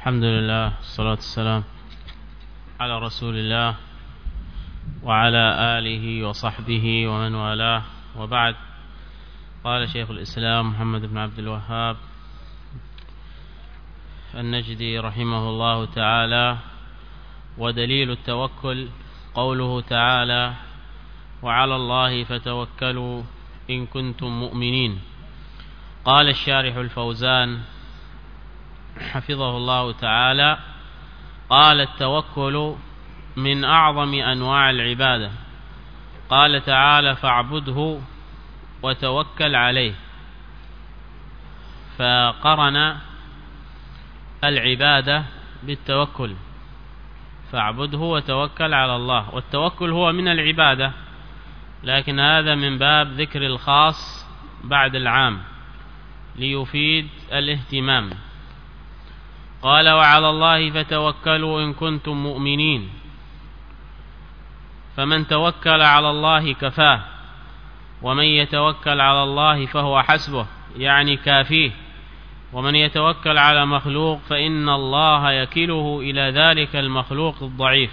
الحمد لله والصلاة والسلام على رسول الله وعلى آله وصحبه ومن والاه، وبعد. قال شيخ الإسلام محمد بن عبد الوهاب النجدي رحمه الله تعالى: ودليل التوكل قوله تعالى: وعلى الله فتوكلوا إن كنتم مؤمنين. قال الشارح الفوزان حفظه الله تعالى: قال: التوكل من أعظم أنواع العبادة. قال تعالى: فاعبده وتوكل عليه، فقرن العبادة بالتوكل، فاعبده وتوكل على الله. والتوكل هو من العبادة، لكن هذا من باب ذكر الخاص بعد العام ليفيد الاهتمام. قال: وعلى الله فتوكلوا إن كنتم مؤمنين. فمن توكل على الله كفاه، ومن يتوكل على الله فهو حسبه، يعني كافيه. ومن يتوكل على مخلوق فإن الله يكله إلى ذلك المخلوق الضعيف،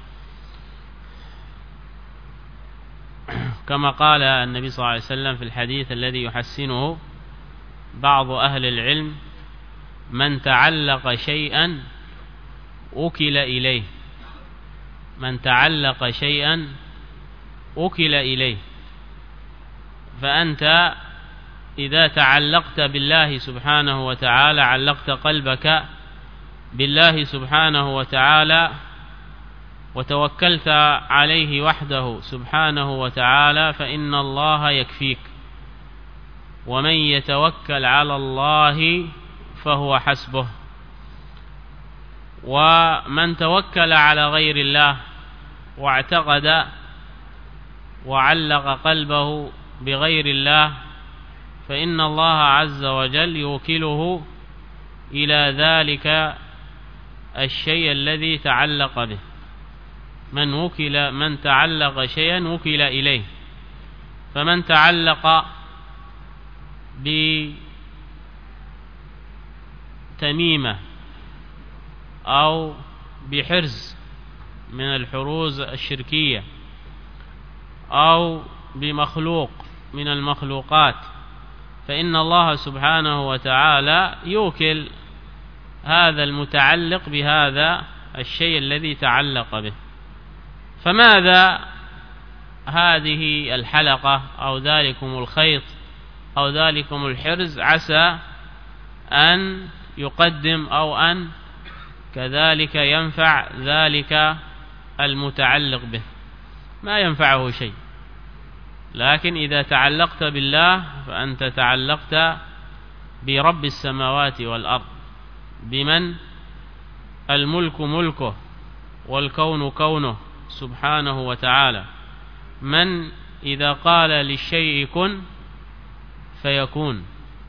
كما قال النبي صلى الله عليه وسلم في الحديث الذي يحسنه بعض أهل العلم: من تعلق شيئا أكل إليه، من تعلق شيئا أكل إليه. فأنت إذا تعلقت بالله سبحانه وتعالى، علقت قلبك بالله سبحانه وتعالى وتوكلت عليه وحده سبحانه وتعالى، فإن الله يكفيك. ومن يتوكل على الله فهو حسبه. ومن توكل على غير الله واعتقد وعلق قلبه بغير الله، فإن الله عز وجل يوكله إلى ذلك الشيء الذي تعلق به. من تعلق شيئا وكل إليه. فمن تعلق بتميمة أو بحرز من الحروز الشركية أو بمخلوق من المخلوقات، فإن الله سبحانه وتعالى يوكل هذا المتعلق بهذا الشيء الذي تعلق به. فماذا هذه الحلقة أو ذلكم الخيط أو ذلكم الحرز عسى أن يقدم أو أن كذلك ينفع ذلك المتعلق به؟ ما ينفعه شيء. لكن إذا تعلقت بالله فأنت تعلقت برب السماوات والأرض، بمن الملك ملكه والكون كونه سبحانه وتعالى، من إذا قال للشيء كن فيكون.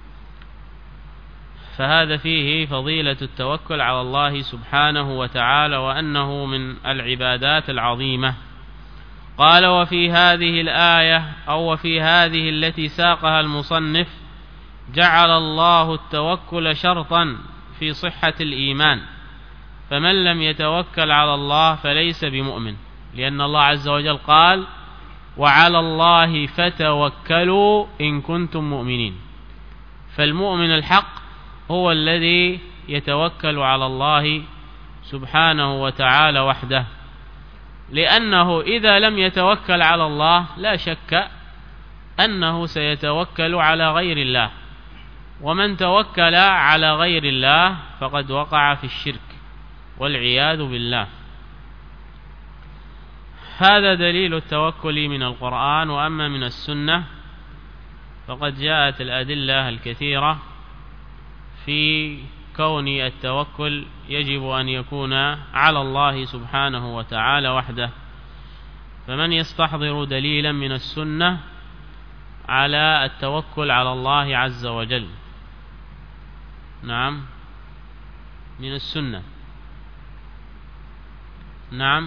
فهذا فيه فضيلة التوكل على الله سبحانه وتعالى، وأنه من العبادات العظيمة. قال: وفي هذه الآية أو وفي هذه التي ساقها المصنف جعل الله التوكل شرطا في صحة الإيمان، فمن لم يتوكل على الله فليس بمؤمن، لأن الله عز وجل قال: وعلى الله فتوكلوا إن كنتم مؤمنين. فالمؤمن الحق هو الذي يتوكل على الله سبحانه وتعالى وحده، لأنه إذا لم يتوكل على الله لا شك أنه سيتوكل على غير الله، ومن توكل على غير الله فقد وقع في الشرك والعياذ بالله. هذا دليل التوكل من القرآن. وأما من السنة فقد جاءت الأدلة الكثيرة في كون التوكل يجب أن يكون على الله سبحانه وتعالى وحده. فمن يستحضر دليلا من السنة على التوكل على الله عز وجل؟ نعم، من السنة. نعم،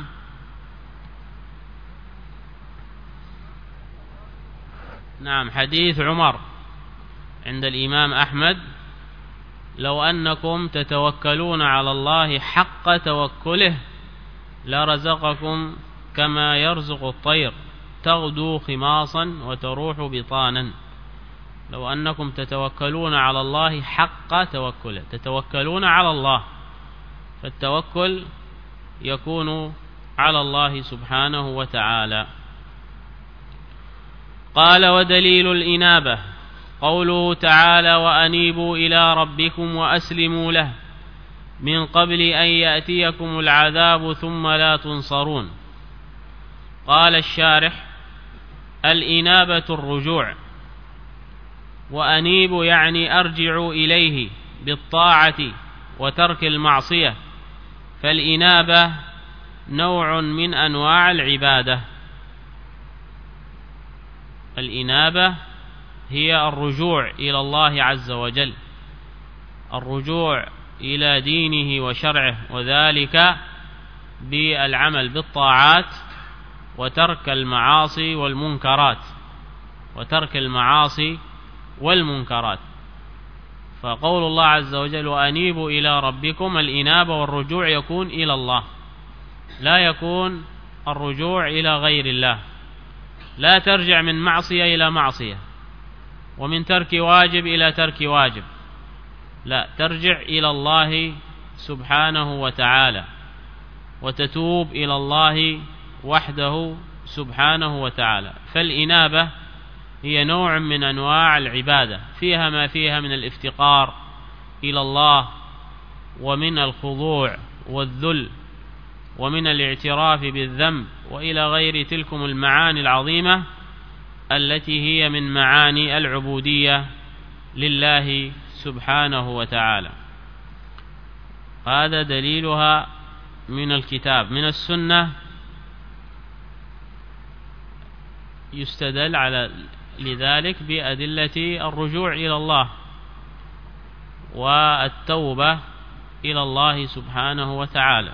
نعم، حديث عمر عند الإمام أحمد لو أنكم تتوكلون على الله حق توكله لرزقكم كما يرزق الطير تغدو خماصا وتروح بطانا. لو أنكم تتوكلون على الله حق توكله، تتوكلون على الله، فالتوكل يكون على الله سبحانه وتعالى. قال: ودليل الإنابة قوله تعالى: وأنيبوا إلى ربكم وأسلموا له من قبل أن يأتيكم العذاب ثم لا تنصرون. قال الشارح: الإنابة الرجوع، وأنيبوا يعني أرجعوا إليه بالطاعة وترك المعصية، فالإنابة نوع من أنواع العبادة. الإنابة هي الرجوع إلى الله عز وجل، الرجوع إلى دينه وشرعه، وذلك بالعمل بالطاعات وترك المعاصي والمنكرات، وترك المعاصي والمنكرات. فقول الله عز وجل: وأنيبوا إلى ربكم، الإنابة والرجوع يكون إلى الله، لا يكون الرجوع إلى غير الله. لا ترجع من معصية إلى معصية، ومن ترك واجب إلى ترك واجب، لا، ترجع إلى الله سبحانه وتعالى وتتوب إلى الله وحده سبحانه وتعالى. فالإنابة هي نوع من أنواع العبادة، فيها ما فيها من الافتقار إلى الله، ومن الخضوع والذل، ومن الاعتراف بالذنب، وإلى غير تلكم المعاني العظيمة التي هي من معاني العبودية لله سبحانه وتعالى. هذا دليلها من الكتاب. من السنة يستدل على لذلك بأدلة الرجوع إلى الله والتوبة إلى الله سبحانه وتعالى.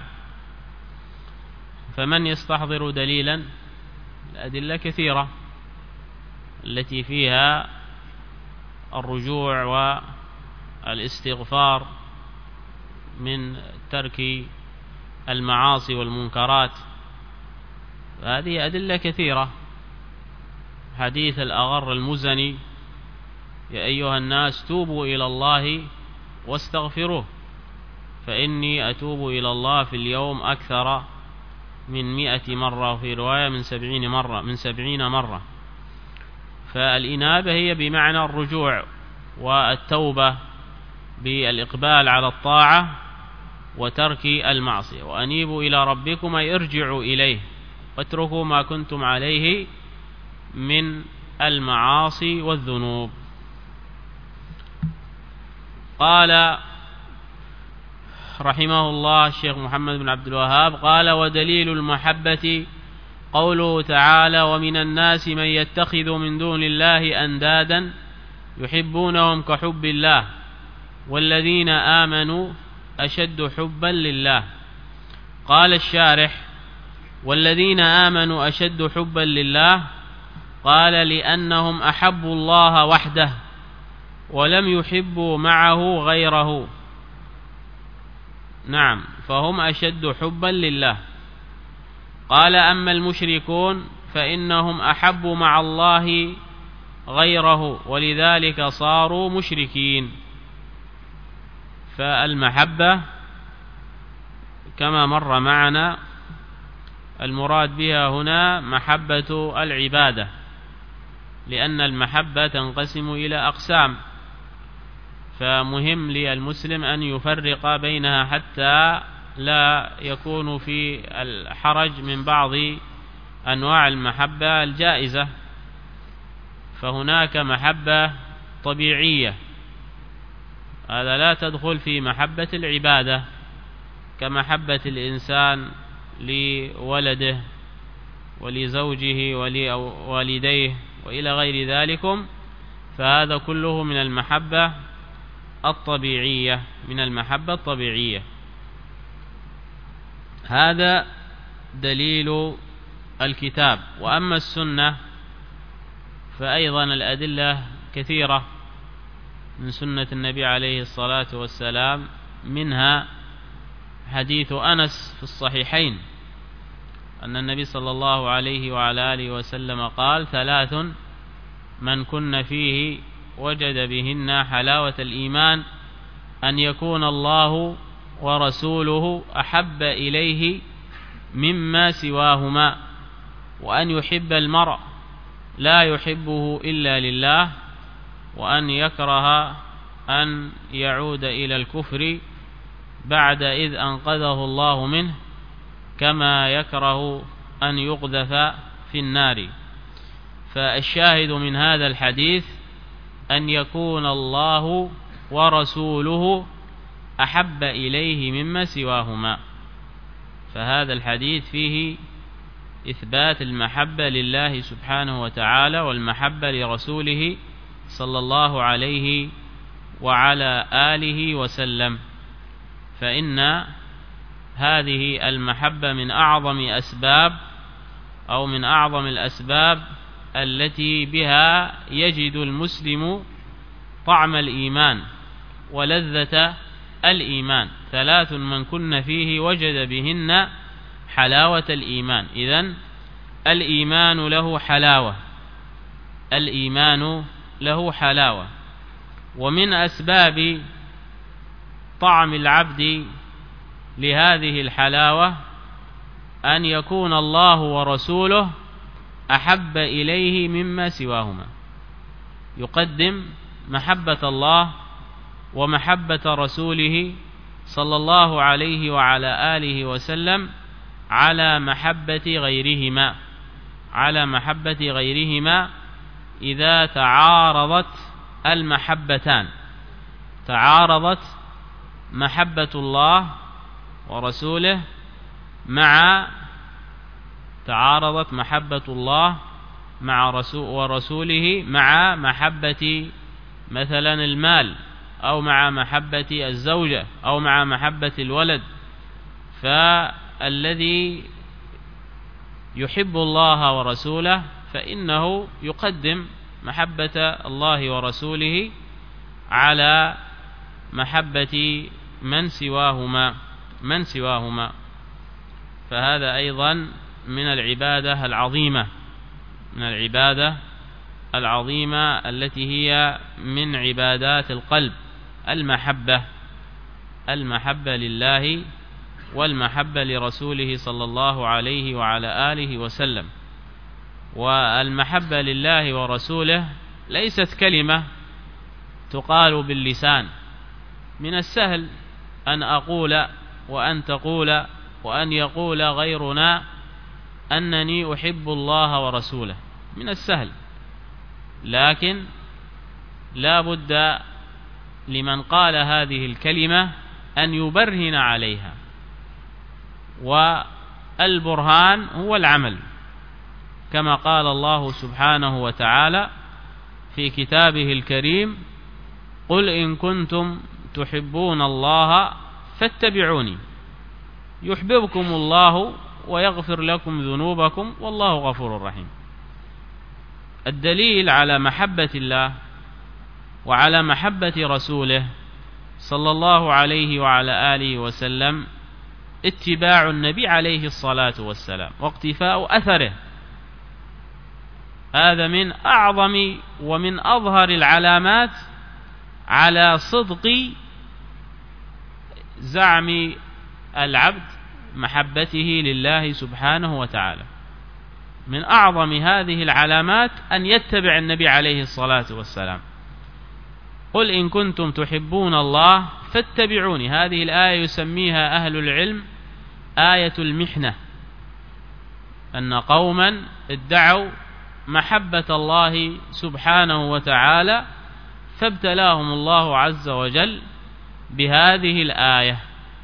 فمن يستحضر دليلا، الأدلة كثيرة التي فيها الرجوع والاستغفار من ترك المعاصي والمنكرات، هذه أدلة كثيرة. حديث الأغر المزني: يا أيها الناس توبوا إلى الله واستغفروه فإني أتوب إلى الله في اليوم أكثر من 100 مرة، وفي رواية من 70 مرة. فالإنابة هي بمعنى الرجوع والتوبة بالإقبال على الطاعة وترك المعصية. وأنيبوا إلى ربكم أي ارجعوا إليه واتركوا ما كنتم عليه من المعاصي والذنوب. قال رحمه الله الشيخ محمد بن عبد الوهاب: قال: ودليل المحبة قوله تعالى: ومن الناس من يتخذ من دون الله أندادا يحبونهم كحب الله والذين آمنوا أشد حبا لله. قال الشارح: والذين آمنوا أشد حبا لله، قال: لأنهم أحبوا الله وحده ولم يحبوا معه غيره. نعم، فهم أشد حبا لله. قال: أما المشركون فإنهم أحبوا مع الله غيره ولذلك صاروا مشركين. فالمحبة كما مر معنا المراد بها هنا محبة العبادة، لأن المحبة تنقسم إلى أقسام، فمهم للمسلم أن يفرق بينها حتى لا يكون في الحرج من بعض أنواع المحبة الجائزة. فهناك محبة طبيعية، هذا لا تدخل في محبة العبادة، كمحبة الإنسان لولده ولزوجه ولوالديه وإلى غير ذلكم، فهذا كله من المحبة الطبيعية، من المحبة الطبيعية. هذا دليل الكتاب. وأما السنة فأيضا الأدلة كثيرة من سنة النبي عليه الصلاة والسلام، منها حديث أنس في الصحيحين أن النبي صلى الله عليه وعلى آله وسلم قال: 3 من كن فيه وجد بهن حلاوة الإيمان: أن يكون الله ورسوله أحب إليه مما سواهما، وأن يحب المرء لا يحبه إلا لله، وأن يكره أن يعود إلى الكفر بعد إذ أنقذه الله منه، كما يكره أن يقذف في النار. فالشاهد من هذا الحديث أن يكون الله ورسوله أحب إليه مما سواهما. فهذا الحديث فيه إثبات المحبة لله سبحانه وتعالى والمحبة لرسوله صلى الله عليه وعلى آله وسلم، فإن هذه المحبة من أعظم الأسباب التي بها يجد المسلم طعم الإيمان ولذة الإيمان. 3 من كن فيه وجد بهن حلاوة الإيمان. إذن الإيمان له حلاوة، ومن أسباب طعم العبد لهذه الحلاوة أن يكون الله ورسوله أحب إليه مما سواهما. يقدم محبة الله ومحبة رسوله صلى الله عليه وعلى آله وسلم على محبة غيرهما إذا تعارضت المحبتان، تعارضت محبة الله ورسوله ورسوله مع محبة مثلا المال، أو مع محبة الزوجة، أو مع محبة الولد. فالذي يحب الله ورسوله فإنه يقدم محبة الله ورسوله على محبة من سواهما. فهذا أيضا من العبادة العظيمة التي هي من عبادات القلب، المحبة لله والمحبة لرسوله صلى الله عليه وعلى آله وسلم. والمحبة لله ورسوله ليست كلمة تقال باللسان. من السهل أن أقول وأن تقول وأن يقول غيرنا أنني أحب الله ورسوله، من السهل، لكن لا بد لمن قال هذه الكلمة أن يبرهن عليها، والبرهان هو العمل، كما قال الله سبحانه وتعالى في كتابه الكريم: قل إن كنتم تحبون الله فاتبعوني يحببكم الله ويغفر لكم ذنوبكم والله غفور رحيم. الدليل على محبة الله وعلى محبة رسوله صلى الله عليه وعلى آله وسلم اتباع النبي عليه الصلاة والسلام واقتفاء أثره. هذا من أعظم ومن أظهر العلامات على صدق زعم العبد محبته لله سبحانه وتعالى. من أعظم هذه العلامات أن يتبع النبي عليه الصلاة والسلام. قل إن كنتم تحبون الله فاتبعوني. هذه الآية يسميها أهل العلم آية المحنة، أن قوما ادعوا محبة الله سبحانه وتعالى فابتلاهم الله عز وجل بهذه الآية.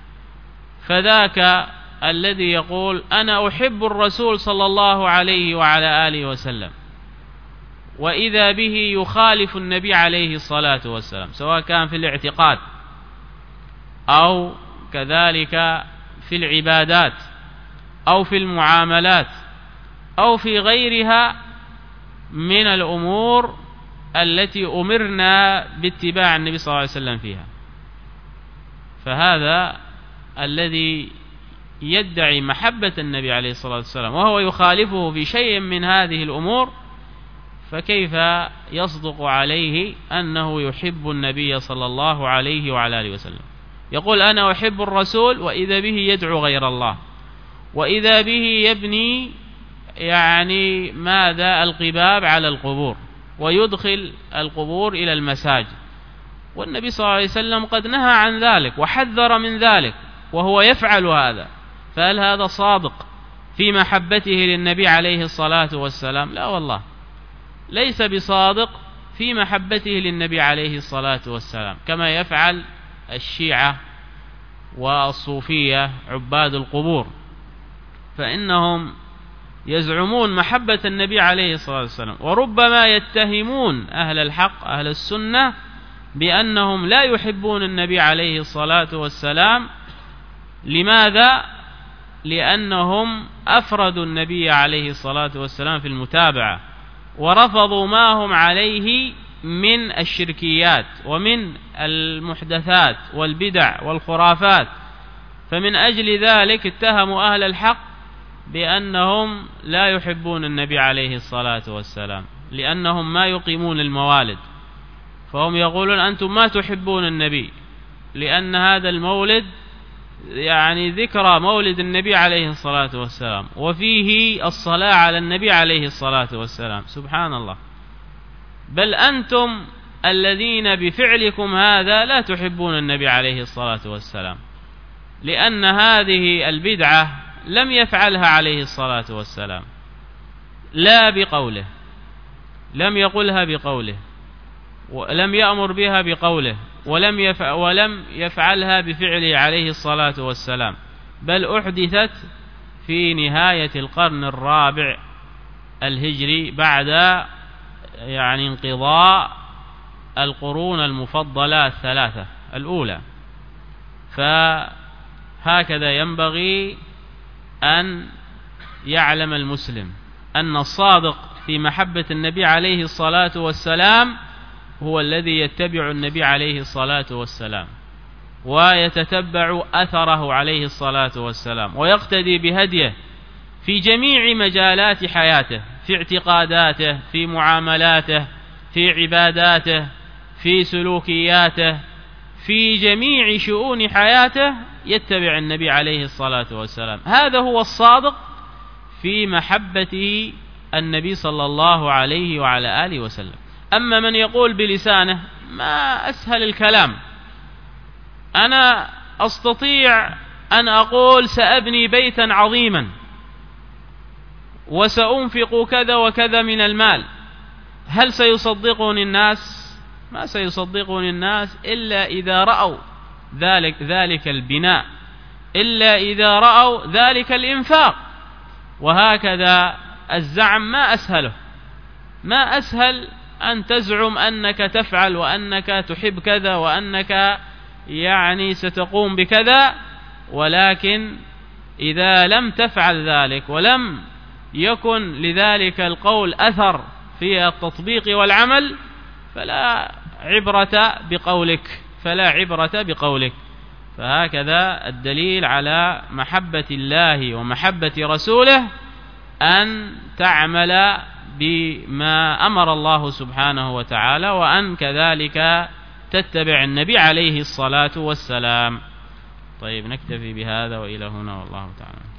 فذاك الذي يقول أنا أحب الرسول صلى الله عليه وعلى آله وسلم، وإذا به يخالف النبي عليه الصلاة والسلام، سواء كان في الاعتقاد أو كذلك في العبادات أو في المعاملات أو في غيرها من الأمور التي أمرنا باتباع النبي صلى الله عليه وسلم فيها. فهذا الذي يدعي محبة النبي عليه الصلاة والسلام وهو يخالفه في شيء من هذه الأمور، فكيف يصدق عليه أنه يحب النبي صلى الله عليه وعلى آله وسلم؟ يقول أنا أحب الرسول وإذا به يدعو غير الله، وإذا به يبني يعني ماذا القباب على القبور ويدخل القبور إلى المساجد، والنبي صلى الله عليه وسلم قد نهى عن ذلك وحذر من ذلك وهو يفعل هذا. فهل هذا صادق في محبته للنبي عليه الصلاة والسلام؟ لا والله، ليس بصادق في محبته للنبي عليه الصلاة والسلام، كما يفعل الشيعة والصوفية عباد القبور، فإنهم يزعمون محبة النبي عليه الصلاة والسلام، وربما يتهمون أهل الحق أهل السنة بأنهم لا يحبون النبي عليه الصلاة والسلام. لماذا؟ لأنهم أفردوا النبي عليه الصلاة والسلام في المتابعة ورفضوا ما هم عليه من الشركيات ومن المحدثات والبدع والخرافات، فمن أجل ذلك اتهموا أهل الحق بأنهم لا يحبون النبي عليه الصلاة والسلام، لأنهم ما يقيمون الموالد، فهم يقولون أنتم ما تحبون النبي لأن هذا المولد يعني ذكرى مولد النبي عليه الصلاة والسلام وفيه الصلاة على النبي عليه الصلاة والسلام. سبحان الله، بل أنتم الذين بفعلكم هذا لا تحبون النبي عليه الصلاة والسلام، لأن هذه البدعة لم يفعلها عليه الصلاة والسلام، لا بقوله، لم يقلها بقوله، ولم يأمر بها بقوله، ولم يفعلها بفعله عليه الصلاة والسلام، بل أحدثت في نهاية القرن الرابع الهجري بعد يعني انقضاء القرون المفضلة الثلاثة الأولى. فهكذا ينبغي أن يعلم المسلم أن الصادق في محبة النبي عليه الصلاة والسلام هو الذي يتبع النبي عليه الصلاة والسلام ويتتبع أثره عليه الصلاة والسلام ويقتدي بهديه في جميع مجالات حياته، في اعتقاداته، في معاملاته، في عباداته، في سلوكياته، في جميع شؤون حياته يتبع النبي عليه الصلاة والسلام. هذا هو الصادق في محبة النبي صلى الله عليه وعلى آله وسلم. أما من يقول بلسانه ما أسهل الكلام، أنا أستطيع أن أقول سأبني بيتا عظيما وسأنفق كذا وكذا من المال، هل سيصدقني الناس؟ ما سيصدقني الناس إلا إذا رأوا ذلك البناء، إلا إذا رأوا ذلك الإنفاق. وهكذا الزعم ما أسهله، ما أسهل أن تزعم أنك تفعل وأنك تحب كذا وأنك يعني ستقوم بكذا، ولكن إذا لم تفعل ذلك ولم يكن لذلك القول أثر في التطبيق والعمل فلا عبرة بقولك. فهكذا الدليل على محبة الله ومحبة رسوله أن تعمل بما أمر الله سبحانه وتعالى، وأن كذلك تتبع النبي عليه الصلاة والسلام. طيب، نكتفي بهذا وإلى هنا، والله تعالى.